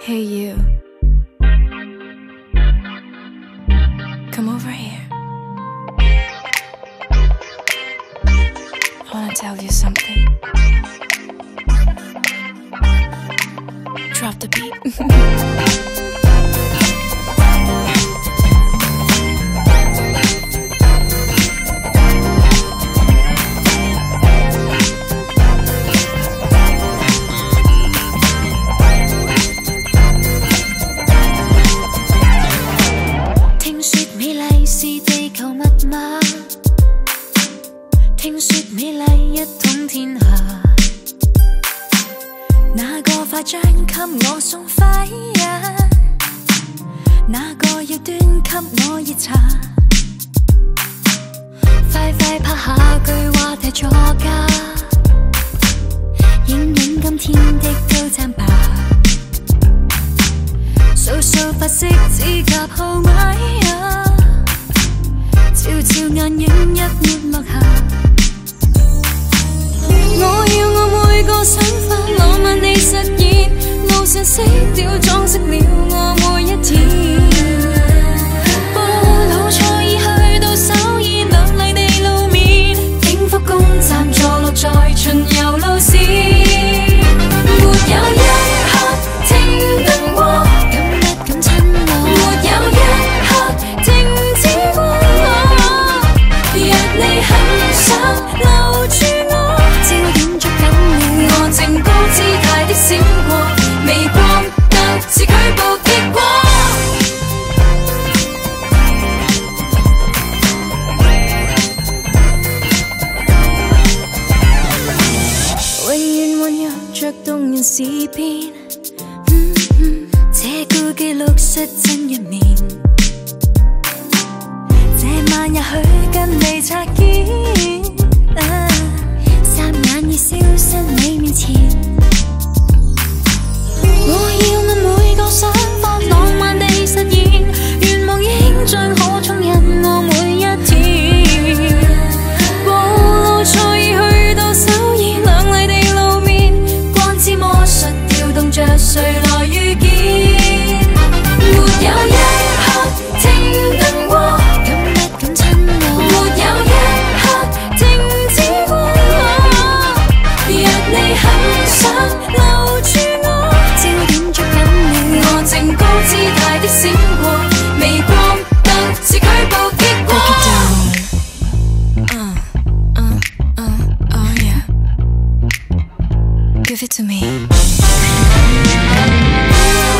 Hey you, come over here. I wanna tell you something. Drop the beat. 聽說美麗一統天下，哪個快將給我送輝呀？哪個要端給我熱茶？快快拍下句話題作家，影影今天的高讚吧，掃掃髮色指甲號碼呀，照照眼影一抹落下。我要我每個想法浪漫地實現，路上熄掉裝飾了我每一天。布魯塞爾去到首爾，亮麗地路面，景福宮站坐落在巡遊路線，沒有一刻停頓過，敢不敢親我？沒有一刻停止過，若你很想留住我。正高姿態的閃過，微光得似舉報激光。永遠醞釀着動人事變，這故記錄率真一面。這晚也許跟你擦肩。已消失你面前，我要我每個想法浪漫地實現，願望影像可充引我每一天。布魯塞爾去到首爾，亮麗地路面，光之魔術調動着誰來遇見？沒有一刻停頓過，敢不敢親我？沒有一刻停止過。你很想留住我，焦點捉緊你，我正高姿態的閃過，微光得似舉報激光。Oh yeah, give it to me.